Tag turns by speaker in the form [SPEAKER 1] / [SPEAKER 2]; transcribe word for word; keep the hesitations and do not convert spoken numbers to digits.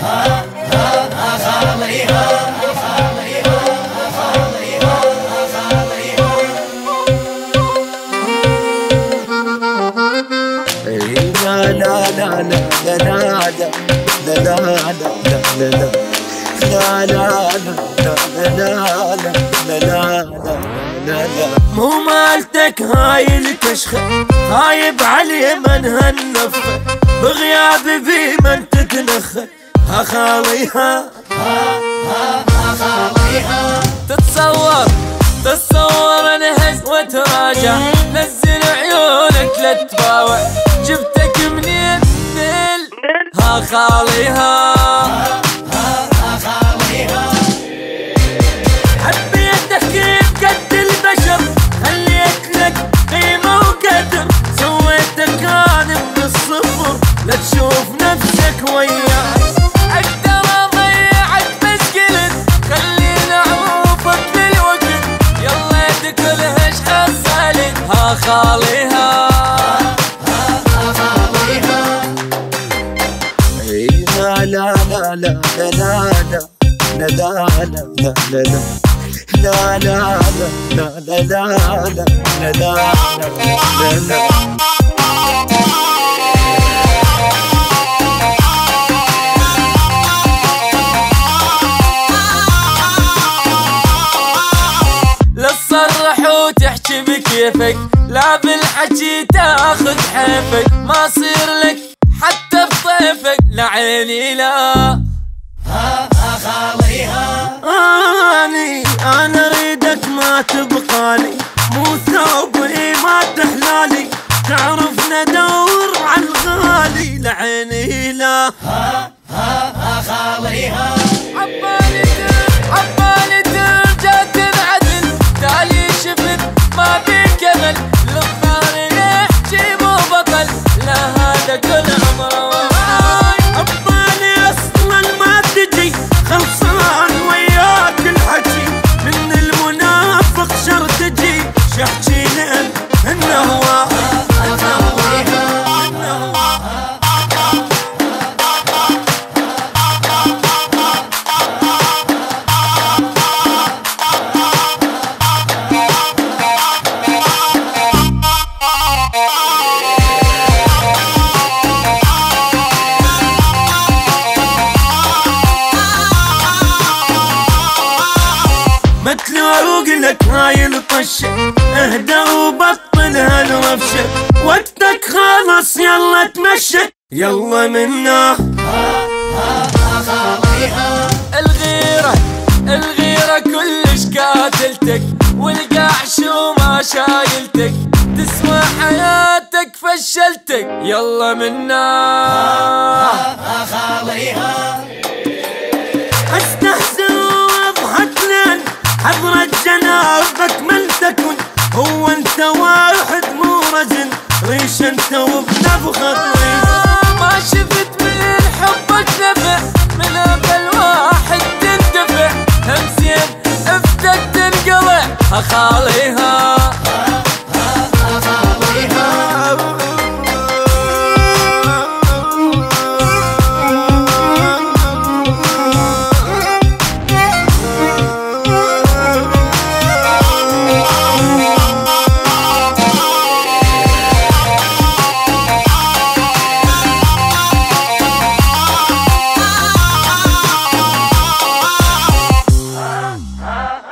[SPEAKER 1] لا لا لا لا لا لا لا لا لا لا لا لا لا لا لا مو مالتك هاي الكشخة، هايب علي من هالنفخة، بغيابي في من تتنخى، ها خاليها ها ها ها خاليها. تتصور تتصور انهز وتراجع، نزل عيونك لا تباوع، جبتك منين نل ها خاليها ها ها خاليها. حبيتك كيف قد البشر، خليت لك قيمة وقدر، سويتك انا من الصفر لا تشوف نفسك وياي، اقدر اضيعك بس قلت خليني اعوفك بالوقت، يلا تكلهش حصلت ها خاليها لا لا لا لا لا لا لا لا لا لا لا لا لا لا لا لا لا. لا تصرح وتحكي بكيفك، لا بالحكي تاخذ حيفك، ما صير لك حتى بطيفك لعيني لا ها ها خاليها. اني انا اريدك ما تبقالي، مو ثوبي ما تحلالي، تعرف ندور على الغالي لعيني لا ها ها ها خاليها. عبالي در عبالي ترجع تنعدل، تالي شفت ما بيك امل، للظهر يحكي مو بطل، لا هذا كل عمره عبالي اصلا ما تجي، خلصان وياك الحكي، من المنافق شر تجي، شحكي لأن انه هو مثل لك هاي الطشة، اهدى وبطل هالرفشة، وقتك خلص يلا تمشى، يلا منا ها ها ها خاليها. الغيرة الغيرة كلش قاتلتك، والقعش وما شايلتك، تسوى حياتك فشلتك، يلا منا ها ها خاليها. استحسن واضحك لن حضرة جنابك من تكن، هو انت واحد مو رجل، ريش انت وبنفخة ريش، ما شفت من حبك نفع، من قبل واحد تندفع، همزين افتك تنقلع ها خاليها ها ها خاليها. Ah